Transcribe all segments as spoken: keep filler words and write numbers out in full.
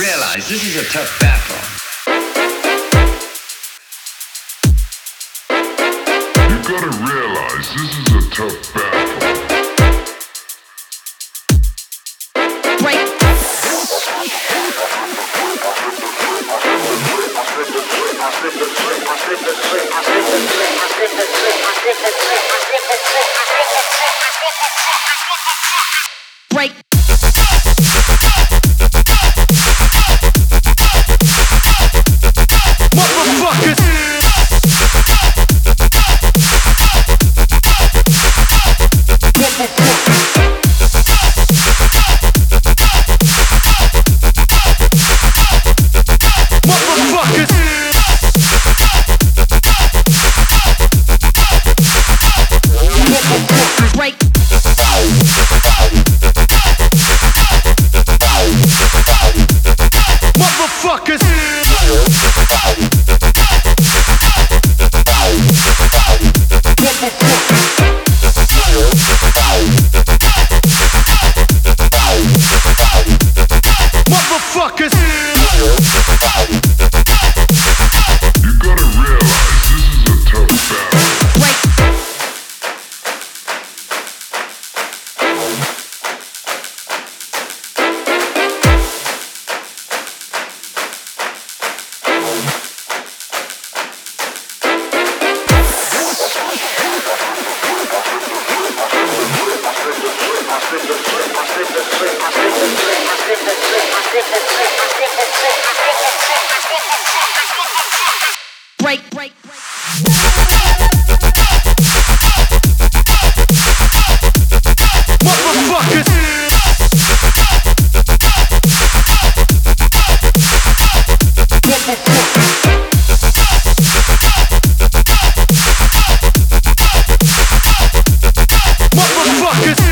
realize this is a tough battle. You gotta realize this is a tough battle. Break. Break. Motherfuckers. Motherfuckers. Motherfuckers. You gotta realize this is a tough battle. Break. Break, break, break. Motherfuckers. Motherfuckers.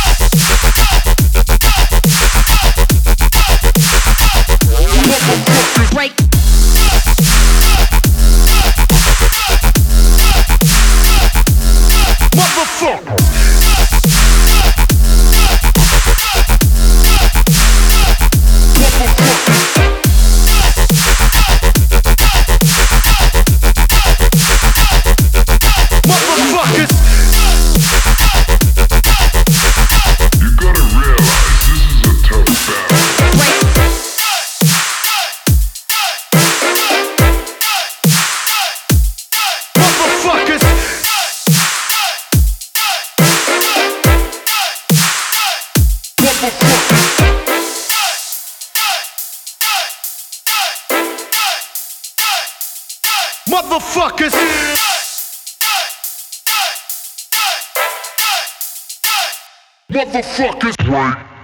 Break. Motherfucker. Motherfuckers. You gotta realize this is a tough battle. Break. Motherfuckers. Motherfuckers. Motherfuckers, right?